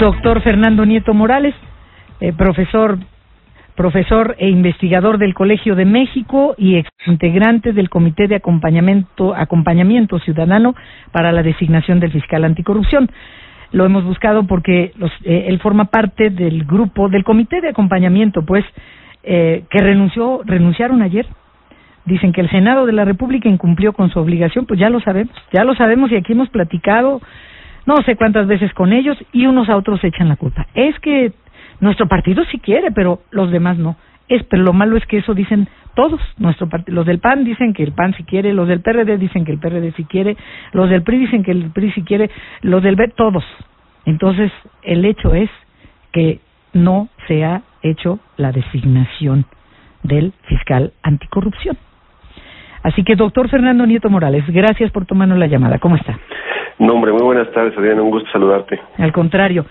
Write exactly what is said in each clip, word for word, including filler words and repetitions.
Doctor Fernando Nieto Morales, eh, profesor profesor e investigador del Colegio de México y ex integrante del Comité de Acompañamiento, Acompañamiento Ciudadano para la designación del fiscal anticorrupción. Lo hemos buscado porque los, eh, él forma parte del grupo, del Comité de Acompañamiento, pues, eh, que renunció, renunciaron ayer. Dicen que el Senado de la República incumplió con su obligación, pues ya lo sabemos, ya lo sabemos y aquí hemos platicado no sé cuántas veces con ellos y unos a otros echan la culpa. Es que nuestro partido sí quiere, pero los demás no. Es, pero lo malo es que eso dicen todos. Nuestro partido, los del P A N dicen que el P A N sí quiere, los del P R D dicen que el P R D sí quiere, los del P R I dicen que el P R I sí quiere, los del B, todos. Entonces, el hecho es que no se ha hecho la designación del fiscal anticorrupción. Así que, doctor Fernando Nieto Morales, gracias por tomarnos la llamada. ¿Cómo está? No, hombre, muy buenas tardes, Adriana, un gusto saludarte. Al contrario.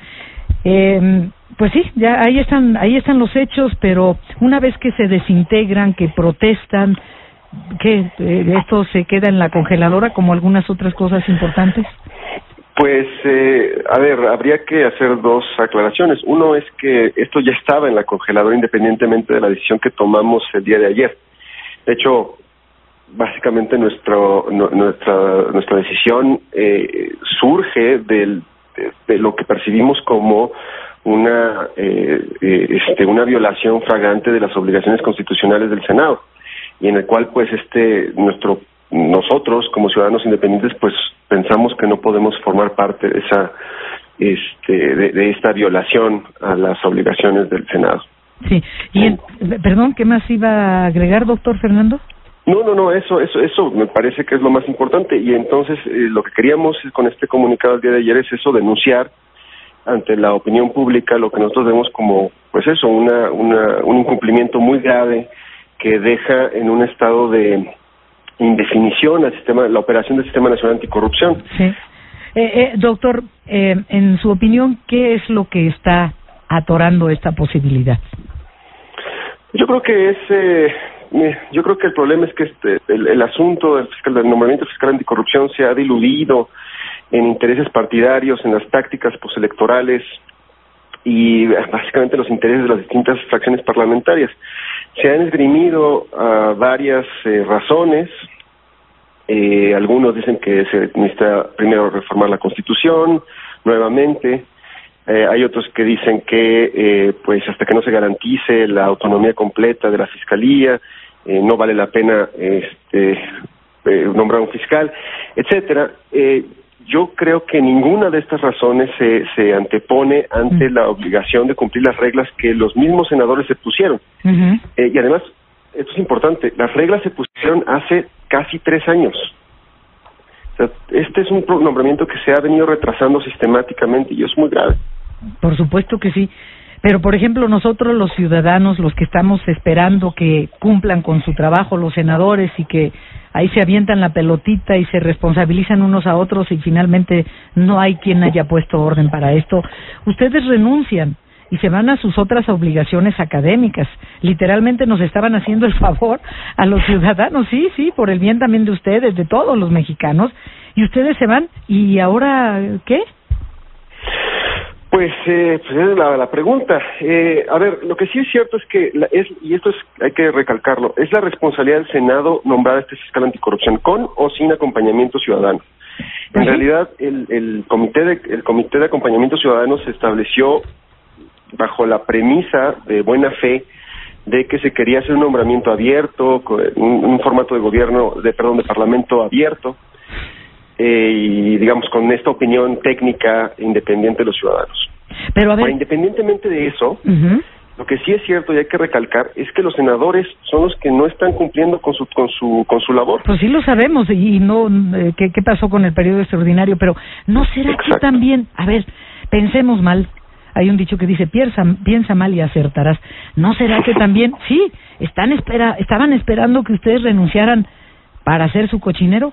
Eh, pues sí, ya ahí están, ahí están los hechos, pero una vez que se desintegran, que protestan, ¿qué? Eh, ¿Esto se queda en la congeladora como algunas otras cosas importantes? Pues, eh, a ver, habría que hacer dos aclaraciones. Uno es que esto ya estaba en la congeladora independientemente de la decisión que tomamos el día de ayer. De hecho, básicamente nuestro, no, nuestra nuestra decisión eh, surge del, de, de lo que percibimos como una eh, eh, este una violación flagrante de las obligaciones constitucionales del Senado, y en el cual pues este nuestro nosotros como ciudadanos independientes pues pensamos que no podemos formar parte de esa este de, de esta violación a las obligaciones del Senado. Sí, y el, perdón, ¿qué más iba a agregar, doctor Fernando? No, no, no, eso, eso, eso me parece que es lo más importante, y entonces eh, lo que queríamos con este comunicado el día de ayer es eso, denunciar ante la opinión pública lo que nosotros vemos como, pues eso, una, una, un incumplimiento muy grave que deja en un estado de indefinición al sistema, la operación del Sistema Nacional Anticorrupción. Sí, eh, eh, doctor, eh, en su opinión, ¿qué es lo que está atorando esta posibilidad? Yo creo que es eh, Yo creo que el problema es que este, el, el asunto del, fiscal, del nombramiento fiscal anticorrupción se ha diluido en intereses partidarios, en las tácticas postelectorales y básicamente los intereses de las distintas fracciones parlamentarias. Se han esgrimido uh, varias eh, razones. Eh, algunos dicen que se necesita primero reformar la Constitución nuevamente. Eh, hay otros que dicen que eh, pues hasta que no se garantice la autonomía completa de la Fiscalía, eh, no vale la pena este, eh, nombrar un fiscal, etcétera. Eh, yo creo que ninguna de estas razones se, se antepone ante la obligación de cumplir las reglas que los mismos senadores se pusieron. Uh-huh. Eh, y además, esto es importante, las reglas se pusieron hace casi tres años. O sea, este es un nombramiento que se ha venido retrasando sistemáticamente y es muy grave. Por supuesto que sí, pero por ejemplo nosotros los ciudadanos, los que estamos esperando que cumplan con su trabajo, los senadores, y que ahí se avientan la pelotita y se responsabilizan unos a otros y finalmente no hay quien haya puesto orden para esto, ustedes renuncian y se van a sus otras obligaciones académicas. Literalmente nos estaban haciendo el favor a los ciudadanos, sí, sí, por el bien también de ustedes, de todos los mexicanos, y ustedes se van, ¿y ahora qué? Pues, eh, pues esa es la, la pregunta. Eh, a ver, lo que sí es cierto es que, la, es y esto es hay que recalcarlo, es la responsabilidad del Senado nombrar a este fiscal anticorrupción, con o sin acompañamiento ciudadano. En ¿Sí? realidad, el, el comité de el comité de acompañamiento ciudadano se estableció bajo la premisa de buena fe de que se quería hacer un nombramiento abierto, un, un formato de gobierno, de perdón, de parlamento abierto. Eh, y digamos con esta opinión técnica independiente de los ciudadanos. Pero a ver, Ahora, independientemente de eso, uh-huh. lo que sí es cierto y hay que recalcar es que los senadores son los que no están cumpliendo con su con su con su labor. Pues sí lo sabemos, y no eh, qué qué pasó con el periodo extraordinario, pero no será Exacto. que también, a ver, pensemos mal. Hay un dicho que dice piensa piensa mal y acertarás. ¿No será que también sí están espera estaban esperando que ustedes renunciaran para hacer su cochinero?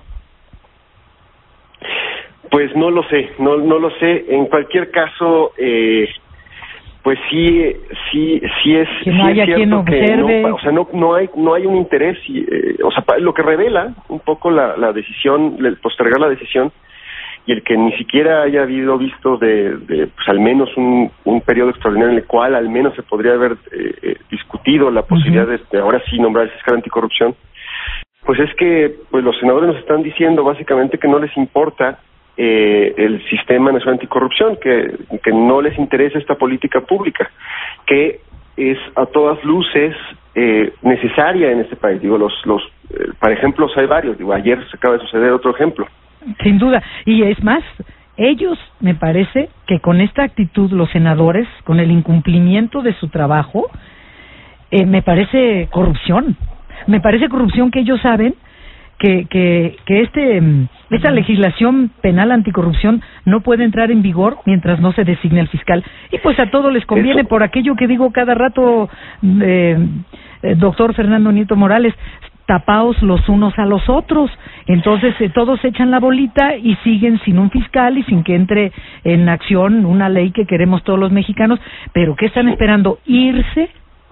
Pues no lo sé, no no lo sé. En cualquier caso, eh, pues sí, sí, sí es, que no sí haya es quien cierto que observe. no, o sea, no no hay no hay un interés, y, eh, o sea, lo que revela un poco la la decisión, el postergar la decisión, y el que ni siquiera haya habido visto de, de pues, al menos un, un periodo extraordinario en el cual al menos se podría haber eh, eh, discutido la posibilidad uh-huh. de, de ahora sí nombrar el fiscal anticorrupción, pues es que pues los senadores nos están diciendo básicamente que no les importa eh, el sistema nacional anticorrupción, que, que no les interesa esta política pública, que es a todas luces eh, necesaria en este país. Digo, los, los, eh, para ejemplos hay varios. Digo, ayer se acaba de suceder otro ejemplo. Sin duda, y es más, ellos, me parece, que con esta actitud, los senadores, con el incumplimiento de su trabajo, eh, me parece corrupción. Me parece corrupción que ellos saben que que que este esta legislación penal anticorrupción no puede entrar en vigor mientras no se designe el fiscal. Y pues a todos les conviene. Eso. Por aquello que digo cada rato, eh, eh, doctor Fernando Nieto Morales, tapaos los unos a los otros. Entonces eh, todos echan la bolita y siguen sin un fiscal y sin que entre en acción una ley que queremos todos los mexicanos. ¿Pero qué están esperando? ¿Irse?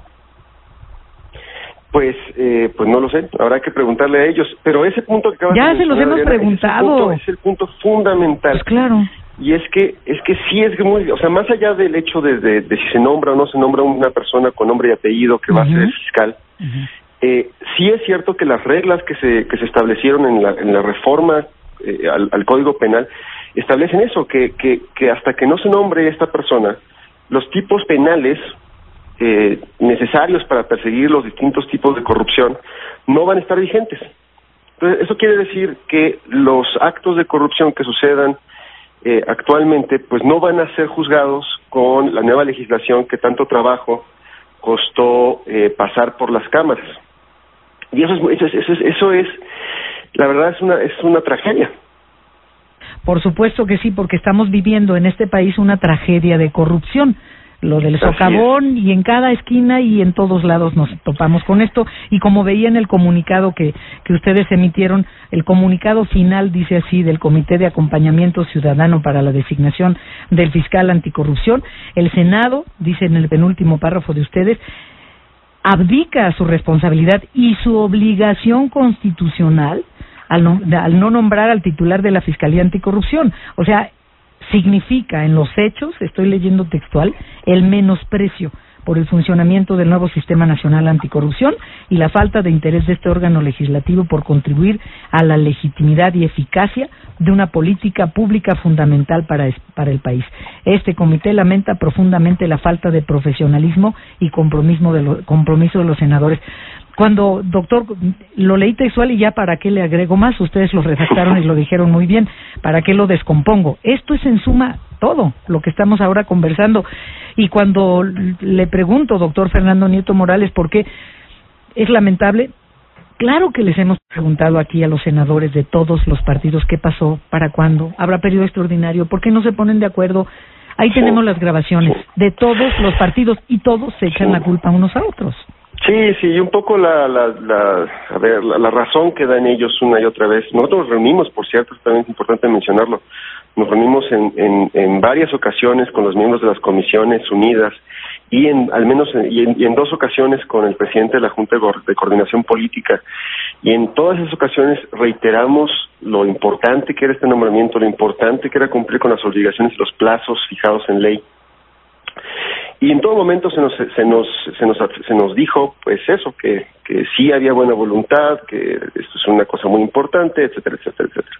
Pues eh, pues no lo sé, habrá que preguntarle a ellos. Pero ese punto que acabas de mencionar, ya se los hemos Adriana, preguntado. Es el, punto, es el punto fundamental. Pues claro. Y es que es que sí es muy, o sea, más allá del hecho de, de, de si se nombra o no se nombra una persona con nombre y apellido que uh-huh. va a ser el fiscal, uh-huh. eh, sí es cierto que las reglas que se que se establecieron en la en la reforma eh, al, al Código Penal establecen eso, que que que hasta que no se nombre esta persona, los tipos penales eh, necesarios para perseguir los distintos tipos de corrupción no van a estar vigentes. Entonces, eso quiere decir que los actos de corrupción que sucedan eh, actualmente, pues no van a ser juzgados con la nueva legislación que tanto trabajo costó eh, pasar por las cámaras. Y eso es, eso es, eso es, eso es, la verdad es una, es una tragedia. Por supuesto que sí, porque estamos viviendo en este país una tragedia de corrupción. Lo del socavón, y en cada esquina y en todos lados nos topamos con esto. Y como veía en el comunicado que, que ustedes emitieron, el comunicado final dice así: del Comité de Acompañamiento Ciudadano para la Designación del Fiscal Anticorrupción, el Senado, dice en el penúltimo párrafo de ustedes, abdica a su responsabilidad y su obligación constitucional al no, al no nombrar al titular de la Fiscalía Anticorrupción. O sea, significa en los hechos, estoy leyendo textual, el menosprecio por el funcionamiento del nuevo Sistema Nacional Anticorrupción y la falta de interés de este órgano legislativo por contribuir a la legitimidad y eficacia de una política pública fundamental para, para el país. Este comité lamenta profundamente la falta de profesionalismo y compromiso de, lo, compromiso de los senadores. Cuando, doctor, lo leí textual y ya para qué le agrego más, ustedes lo redactaron y lo dijeron muy bien, ¿para qué lo descompongo? Esto es en suma todo lo que estamos ahora conversando. Y cuando le pregunto, doctor Fernando Nieto Morales, ¿por qué es lamentable? Claro que les hemos preguntado aquí a los senadores de todos los partidos qué pasó, para cuándo, habrá periodo extraordinario, ¿por qué no se ponen de acuerdo? Ahí tenemos las grabaciones de todos los partidos y todos se echan la culpa unos a otros. Sí, sí, y un poco la, la, la, a ver, la, la razón que dan ellos una y otra vez. Nosotros nos reunimos, por cierto, también es importante mencionarlo, nos reunimos en, en, en varias ocasiones con los miembros de las comisiones unidas y en al menos en, y, en, y en dos ocasiones con el presidente de la Junta de Coordinación Política, y en todas esas ocasiones reiteramos lo importante que era este nombramiento, lo importante que era cumplir con las obligaciones y los plazos fijados en ley. Y en todo momento se nos se nos se nos se nos dijo pues eso, que que sí había buena voluntad, que esto es una cosa muy importante, etcétera, etcétera, etcétera.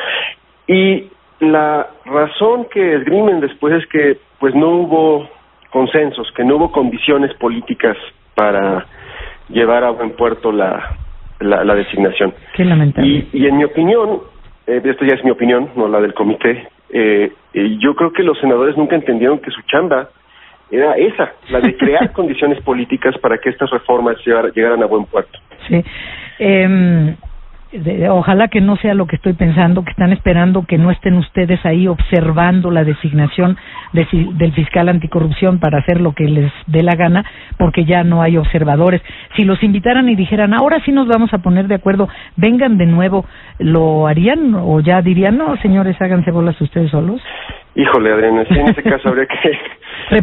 Y la razón que esgrimen después es que pues no hubo consensos, que no hubo condiciones políticas para llevar a buen puerto la la, la designación. Qué lamentable. Y, y en mi opinión, eh, esto ya es mi opinión, no la del comité, eh, eh, yo creo que los senadores nunca entendieron que su chamba era esa, la de crear condiciones políticas para que estas reformas llegar, llegaran a buen puerto. Sí. Eh, de, ojalá que no sea lo que estoy pensando, que están esperando que no estén ustedes ahí observando la designación de, del fiscal anticorrupción para hacer lo que les dé la gana, porque ya no hay observadores. Si los invitaran y dijeran, ahora sí nos vamos a poner de acuerdo, vengan de nuevo, ¿lo harían o ya dirían, no, señores, háganse bolas ustedes solos? Híjole, Adriana, sí, en ese caso habría que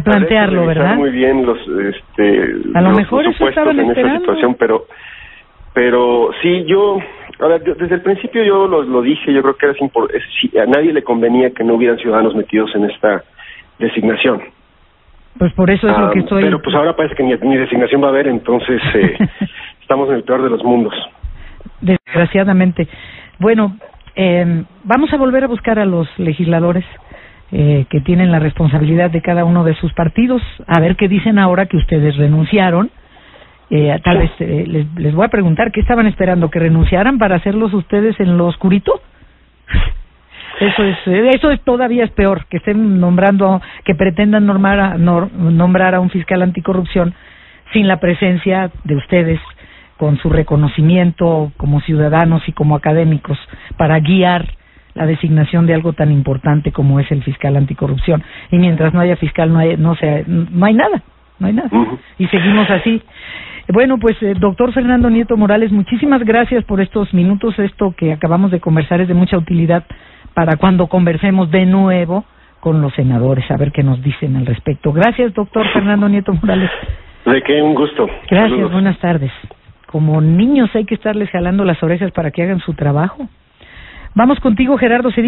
replantearlo, habría que ¿verdad? Muy bien los, este, a lo los, mejor los eso estaban en esperando. Esa situación, pero Pero sí, yo, ahora, yo, desde el principio yo lo, lo dije, yo creo que era impor- es, sí, a nadie le convenía que no hubieran ciudadanos metidos en esta designación. Pues por eso es ah, lo que estoy... Pero pues ahora parece que ni, ni designación va a haber, entonces eh, estamos en el peor de los mundos. Desgraciadamente. Bueno, eh, vamos a volver a buscar a los legisladores eh, que tienen la responsabilidad de cada uno de sus partidos, a ver qué dicen ahora que ustedes renunciaron. Eh, tal vez eh, les, les voy a preguntar, ¿qué estaban esperando? ¿Que renunciaran para hacerlos ustedes en lo oscurito? Eso es, eso es todavía es peor, que estén nombrando, que pretendan normar a, nor, nombrar a un fiscal anticorrupción sin la presencia de ustedes, con su reconocimiento como ciudadanos y como académicos, para guiar la designación de algo tan importante como es el fiscal anticorrupción. Y mientras no haya fiscal, no hay, no sea, no hay nada, no hay nada. Uh-huh. Y seguimos así. Bueno, pues, eh, doctor Fernando Nieto Morales, muchísimas gracias por estos minutos. Esto que acabamos de conversar es de mucha utilidad para cuando conversemos de nuevo con los senadores, a ver qué nos dicen al respecto. Gracias, doctor Fernando Nieto Morales. De qué, un gusto. Gracias, Saludos. Buenas tardes. Como niños hay que estarles jalando las orejas para que hagan su trabajo. Vamos contigo, Gerardo Cedillo.